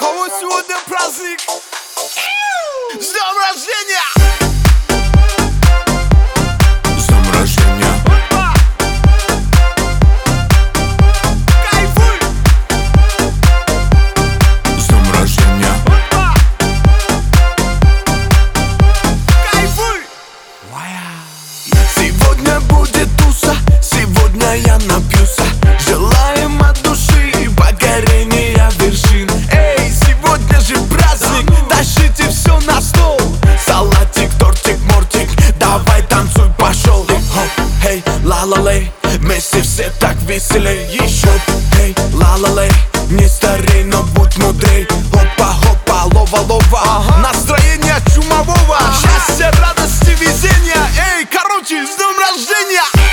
кого сегодня праздник? С днем рождения! С днем рождения! Кайфуй! С днем рождения! Кайфуй! Сегодня будет туса, сегодня я напьюся. Желаем от души покорения вершин. Эй, сегодня же праздник, тащите все на стол. Салатик, тортик, мортик, давай танцуй, пошел. Хоп, эй, ла-ла-лей, вместе все так веселей. Еще, эй, ла-ла-лей, не старей, но будь мудрей. Хопа-хопа, лова-лова, Настроение чумового, счастья, радости, везения. Эй, короче, с днем рождения!